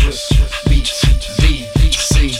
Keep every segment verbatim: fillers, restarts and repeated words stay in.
Swiss Beats, B, C,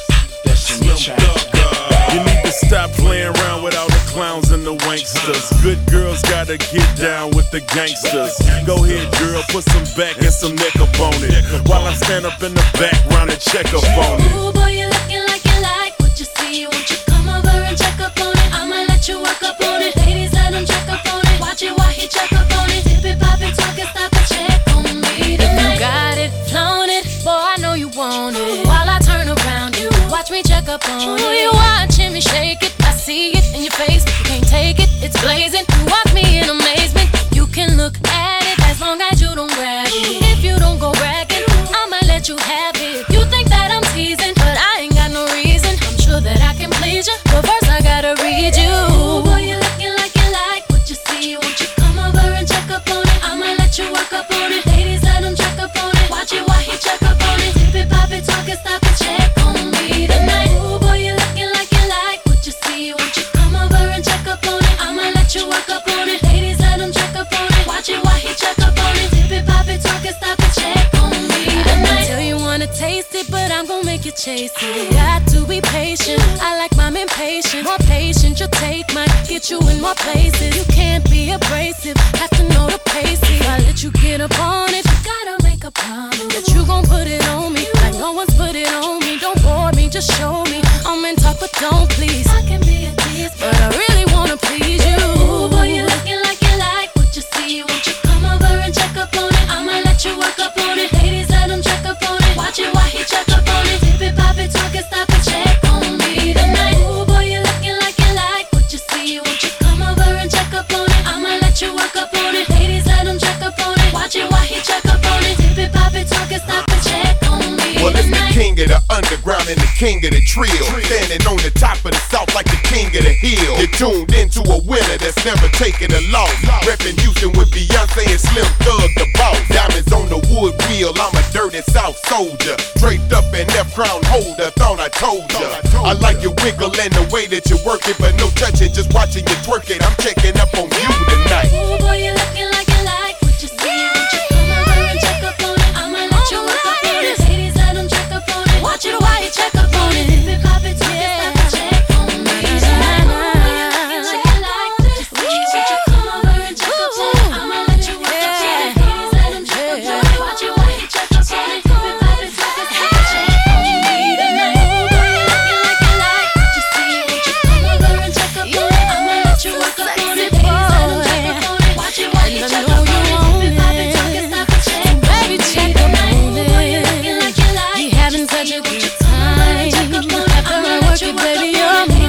Destiny Child. You need to stop playing around with all the clowns and the wanksters. Good girls gotta get down with the gangsters. Go ahead, girl, put some back and some neck up on it, while I stand up in the background and check up on it. Ooh, boy, you looking like you like what you see. Won't you come over and check up on it? I'ma let you work up on it. Ladies, let him check up on it. Watch it while he check up on it. Dip it, pop it, talk it, stop it, check on me tonight. If you got it, flown it, boy, I know you want it. While I turn around, you watch me check up on it. Ooh, you watching me shake it, I see it in your face. You can't take it, it's blazing. You watch me in amazement. You can look at it as long as you don't grab it. If you don't go bragging, I'ma let you have it. You think that I'm teasing, but I ain't got no reason. I'm sure that I can please you, but first I gotta read you. Ooh, boy, you looking like you like what you see. Won't you come over and check up on it? I'ma let you work up on it. Ladies, let him check up on it. Watch it while he check up on it. Dip it, pop it, talk it, stop it, check on me tonight. Ooh, boy, you looking like you like what you see. Won't you come over and check up on it? I'ma let you work up on it. Ladies, let him check up on it. Watch it while he check up on it. Dip it, pop it, talk it, stop it, check on me tonight. I tell you wanna taste it, but I'm gon' make you chase it. Got to be patient. I like mine impatient. More patient, you'll take might get you in more places. You can't be abrasive, have to know the pace. If I let you get up on it, you gotta make a promise that you gon' put it on me like no one's put it on me. Don't bore me, just show me. I'm in talk, but don't please. I can be a tease, but I really wanna please you. Ooh, boy, you looking like you like what you see. Won't you come over and check up on it? I'ma let you work up on it. Ladies, let him check up on it. Watch it while he check up on it. Dip it, pop it, talk it, stop it, check on me tonight. Ooh, boy, you looking like you like what you see. Won't you come over and check up on it? I'ma let you work up on it. Ladies, let him check up on it. Watch it while he check up on it. Dip it, pop it, talk it, stop it, check on me Well, it's the tonight. king of the underground and the king of the trill. Standing on the top of the south like the king of the hill. You're tuned into a winner that's never taken a loss. Reppin' Houston with Beyonce and Slim Thug the boss. Diamonds on the wood wheel, I'm a dirty South soldier. Draped up in that crown holder, thought I told ya. I like your wiggle and the way that you work it, but no touching, just watching you twerk it. I'm checking up on you tonight. Ooh, boy, you looking like you like what you see. Won't you come over and check up on it? I'ma let you work up on it. Ladies, let him check up on it. Watch it while he check up on it. Dip it, pop it, talk it, stop it, check on me tonight. Ooh, boy, you looking like you like what you see. Won't you come over and check up on it? I'ma let you work up on it. Ladies, let him check up on it. Watch it while he check up on it. Dip it, pop it, talk it, stop it, check on me tonight. Ooh, boy, you looking like you like what you see. Won't you come over and check up on it? I'ma let you work up on it. Ladies, let him check up on it. Watch it while he check up on it. Dip it, pop it, talk it, stop it, check on me tonight. Ooh, boy, you looking like you like You having such a good time. After I work it, baby, you're mine.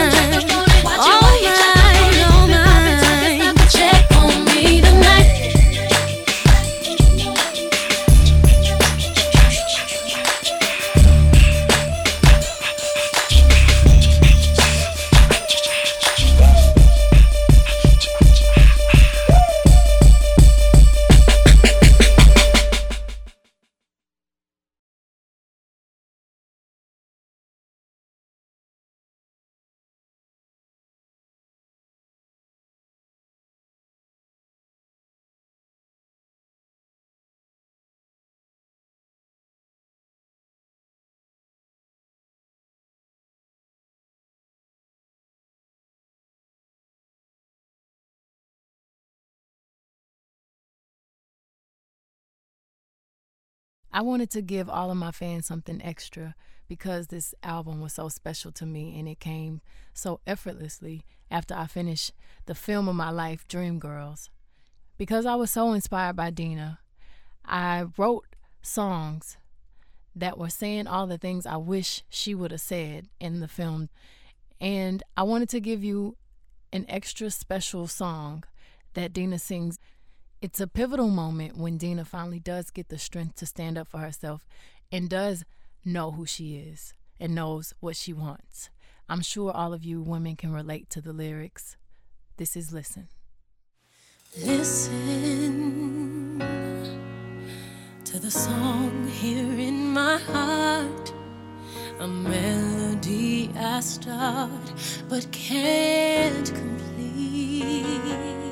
All mine, all mine. Check on me tonight. I wanted to give all of my fans something extra because this album was so special to me and it came so effortlessly after I finished the film of my life, Dreamgirls. Because I was so inspired by Dina, I wrote songs that were saying all the things I wish she would have said in the film. And I wanted to give you an extra special song that Dina sings. It's a pivotal moment when Dina finally does get the strength to stand up for herself and does know who she is and knows what she wants. I'm sure all of you women can relate to the lyrics. This is Listen. Listen to the song here in my heart, a melody I start but can't complete.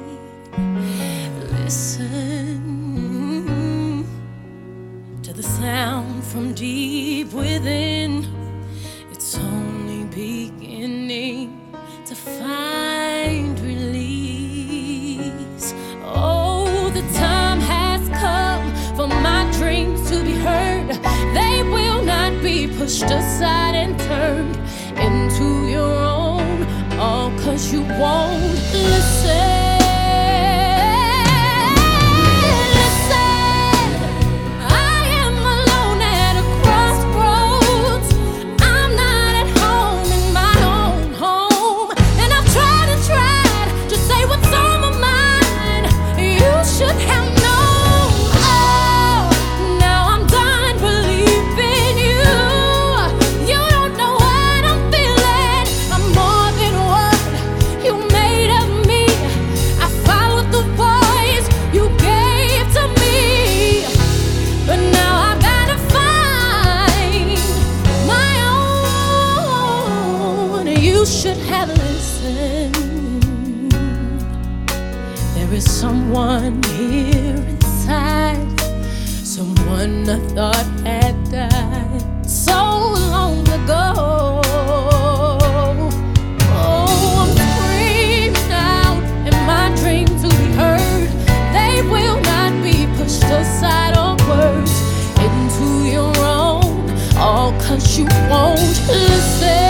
Listen to the sound sound from deep within. It's only beginning to find release. Oh, the time has come for my dreams to be heard. They will not be pushed aside and turned into your own, all 'cause you won't listen. Someone here inside, someone I thought had died so long ago. Oh, I'm screaming out in my dream to be heard. They will not be pushed aside or words into your own, all 'cause you won't listen.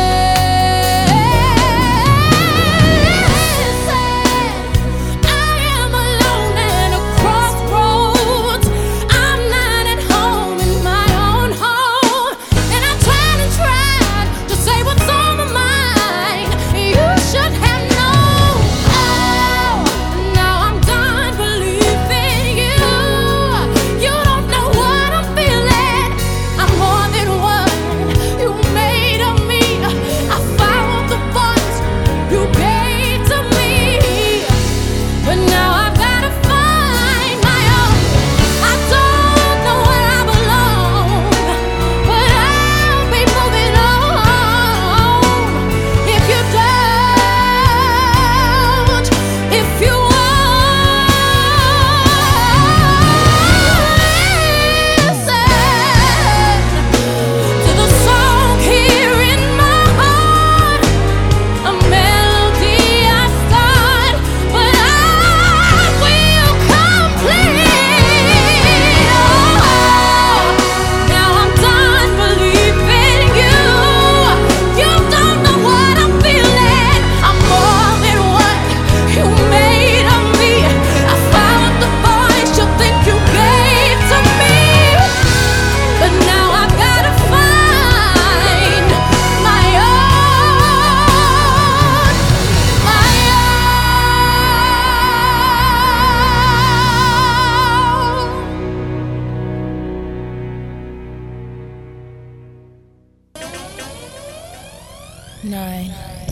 Nine,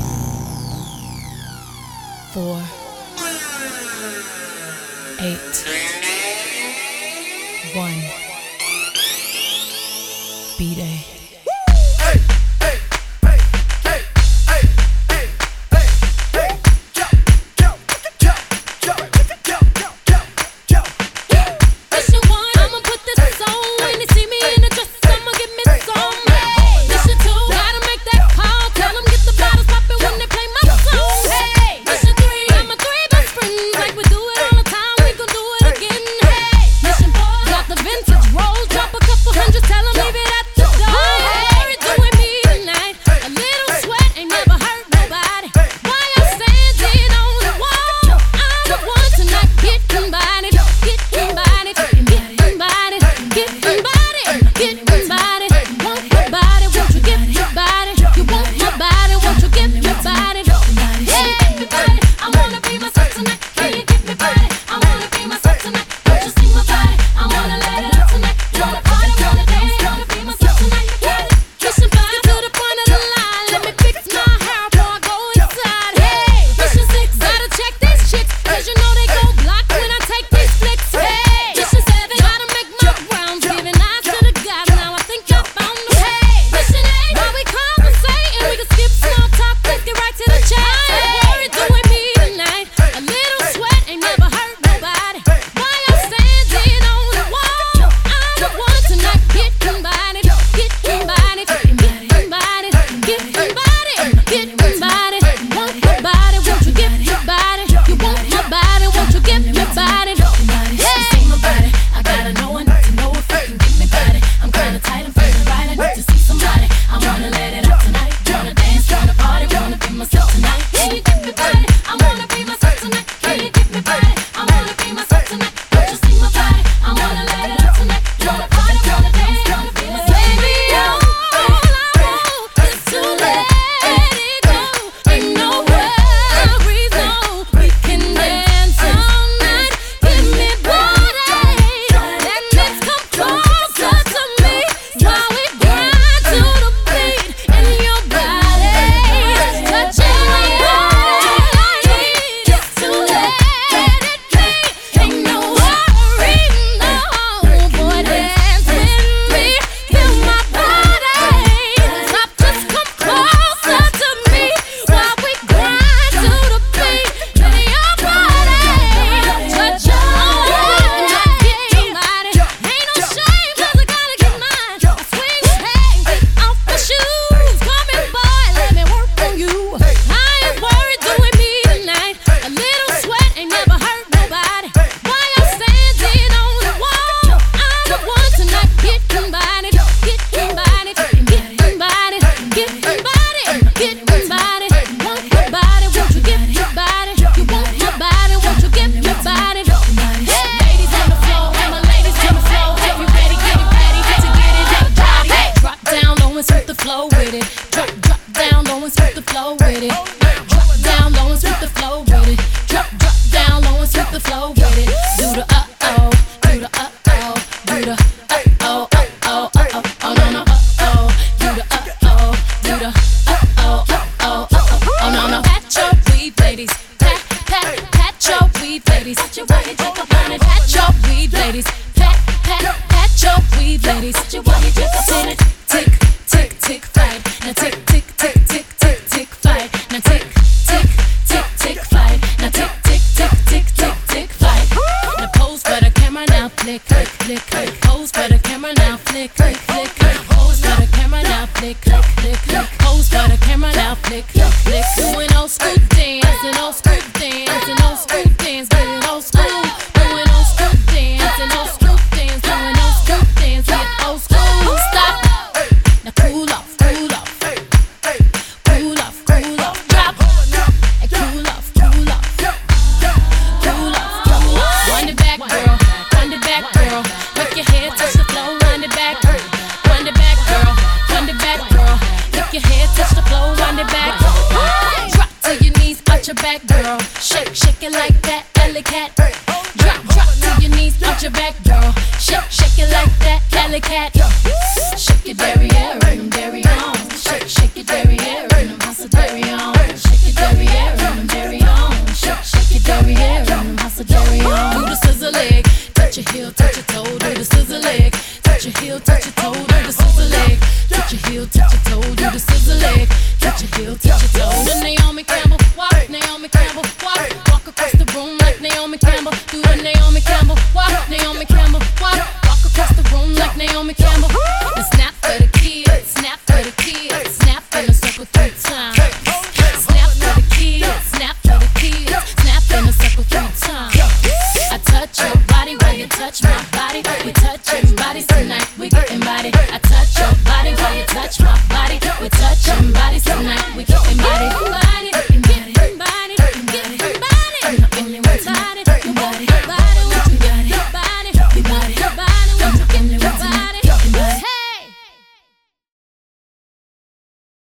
four, eight, one, B-Day. Think with it. Drop, drop down low and spit the flow with it. Drop down low and spit the flow with it. Drop, drop down low and spit the flow with it. Do the uh oh, do the uh oh, do the uh oh, uh oh, uh oh, oh no no uh oh, do the uh oh, do the uh oh, uh oh, uh oh, oh no no. Pat your weed, ladies. Pat, pat, pat your weed, ladies. Pat your weed, take up on it. Pat your weed, ladies. Pat, pat, pat your weed, ladies. Pat your weed, take up on it. Tick, tick, tick, fight. Now tick, tick, tick, tick, tick, tick, fight. Now tick, tick, tick, tick, fight. Now tick, tick, tick, tick, tick, tick, fight. Now pose for the camera, now flick, flick, flick, flick. Pose for the camera, now flick, flick, flick, flick. Pose for the camera, now flick, flick, flick, flick. Pose for the camera, now flick, flick, flick. Doing old school dance and old school dance and old school dance, getting old school. Doing old school dance and old school dance, doing old school dance, get old school. Stop. Now cool off, cool off, cool off, cool off, drop, and cool off, cool off, cool off, cool off. Wind it back, girl, wind it back, girl. Make your head touch the floor, wind it back, wind it back, girl, wind it back, girl. Make your head touch the floor, wind it back. Drop to your knees, out your back, girl. Shake, shake it like that, alley cat. Drop, drop to your knees, out your back, girl. Shake, shake it like that, alley cat. Shake your derriere and them dairy on. Shake, shake your derriere and them hustle dairy on. Shake your derriere and them dairy on. Shake, shake your derriere and them hustle dairy on. Do the scissor leg, touch your heel, touch your toe. Do the scissor leg, touch your heel, touch your toe. Do the scissor leg, touch your heel, touch your toe. Do the scissor leg, touch your heel, touch your toe. The Naomi Campbell walk, Naomi Campbell walk, walk across the room like Naomi Campbell. Do the Naomi Campbell walk, Naomi Campbell walk, walk across the room like Naomi Campbell. And snap for the kids, snap for the kids, snap in a circle three times. Snap for the kids, snap for the kids, snap in a circle three times. I touch your body while you touch my body. We touching bodies tonight, we getting body. I touch your body while you touch my body. We touching bodies tonight.